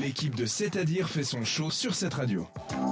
L'équipe de C'est-à-dire fait son show sur cette radio.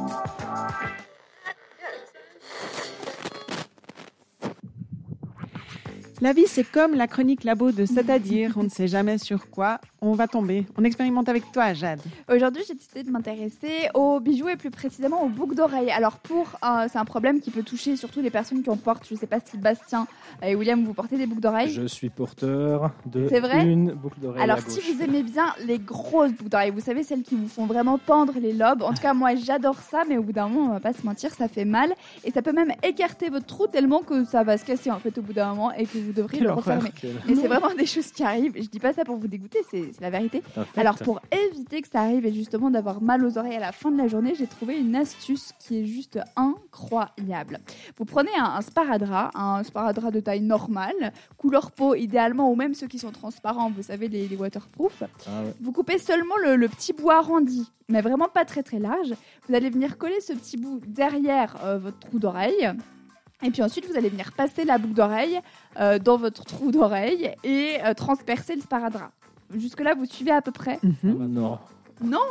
La vie, c'est comme la chronique labo de C'est-à-dire, on ne sait jamais sur quoi on va tomber. On expérimente avec toi, Jade. Aujourd'hui, j'ai décidé de m'intéresser aux bijoux et plus précisément aux boucles d'oreilles. Alors, c'est un problème qui peut toucher surtout les personnes qui en portent. Je ne sais pas si Bastien et William, vous portez des boucles d'oreilles. Je suis porteur de une boucle d'oreille. Alors, à gauche. si vous aimez bien les grosses boucles d'oreilles, vous savez, celles qui vous font vraiment pendre les lobes. En tout cas, moi, j'adore ça, mais au bout d'un moment, on va pas se mentir, ça fait mal. Et ça peut même écarter votre trou tellement que ça va se casser en fait au bout d'un moment et que vous devriez le refermer. Et c'est vraiment des choses qui arrivent. Je dis pas ça pour vous dégoûter, c'est la vérité. Alors, pour éviter que ça arrive et justement d'avoir mal aux oreilles à la fin de la journée, j'ai trouvé une astuce qui est juste incroyable. Vous prenez un sparadrap de taille normale, couleur peau idéalement, ou même ceux qui sont transparents, vous savez, les waterproof. Ah ouais. Vous coupez seulement le petit bout arrondi, mais vraiment pas très très large. Vous allez venir coller ce petit bout derrière votre trou d'oreille. Et puis ensuite, vous allez venir passer la boucle d'oreille dans votre trou d'oreille et transpercer le sparadrap. Jusque-là, vous suivez à peu près? Non. Non.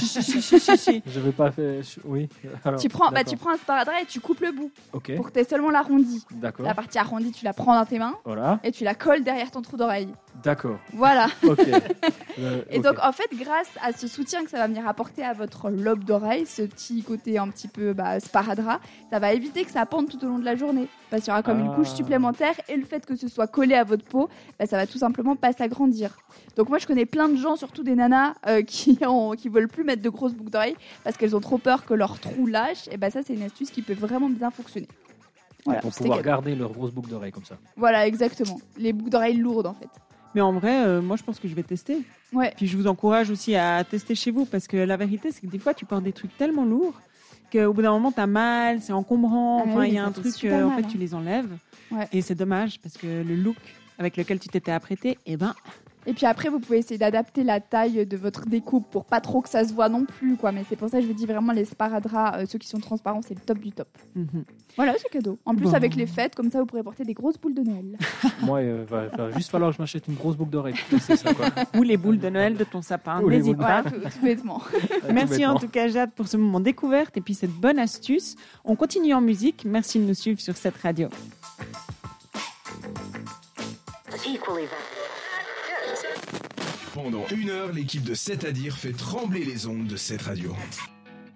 Je vais pas faire. Oui. Alors, tu prends un sparadrap et tu coupes le bout Ok. pour que tu aies seulement l'arrondi. D'accord. La partie arrondie, tu la prends dans tes mains Voilà. et tu la colles derrière ton trou d'oreille. D'accord. Voilà. Ok. Et donc, en fait, grâce à ce soutien que ça va venir apporter à votre lobe d'oreille, ce petit côté un petit peu sparadrap, ça va éviter que ça pende tout au long de la journée. Parce qu'il y aura comme une couche supplémentaire et le fait que ce soit collé à votre peau, ça va tout simplement pas s'agrandir. Donc moi, je connais plein de gens, surtout des nanas, qui veulent plus mettre de grosses boucles d'oreilles parce qu'elles ont trop peur que leur trou lâche. Et ça, c'est une astuce qui peut vraiment bien fonctionner. Voilà, pour pouvoir garder leur grosse boucle d'oreille comme ça. Voilà, exactement. Les boucles d'oreilles lourdes, en fait. Mais en vrai, moi, je pense que je vais tester. Ouais. Puis je vous encourage aussi à tester chez vous parce que la vérité, c'est que des fois, tu portes des trucs tellement lourds qu'au bout d'un moment, t'as mal, c'est encombrant. Enfin, il y a un truc, en fait, tu les enlèves. Ouais. Et c'est dommage parce que le look avec lequel tu t'étais apprêté, Et puis après, vous pouvez essayer d'adapter la taille de votre découpe pour pas trop que ça se voit non plus, quoi. Mais c'est pour ça que je vous dis vraiment les sparadraps, ceux qui sont transparents, c'est le top du top. Voilà, c'est cadeau. En plus, avec les fêtes, comme ça, vous pourrez porter des grosses boules de Noël. Moi, il va juste falloir que je m'achète une grosse boucle d'oreille. C'est ça, quoi. Ou les boules de Noël de ton sapin. N'hésite pas. Tout bêtement. Merci en tout cas, Jade, pour ce moment découverte et puis cette bonne astuce. On continue en musique. Merci de nous suivre sur cette radio. Pendant 1 heure, l'équipe de C'est-à-dire fait trembler les ondes de cette radio.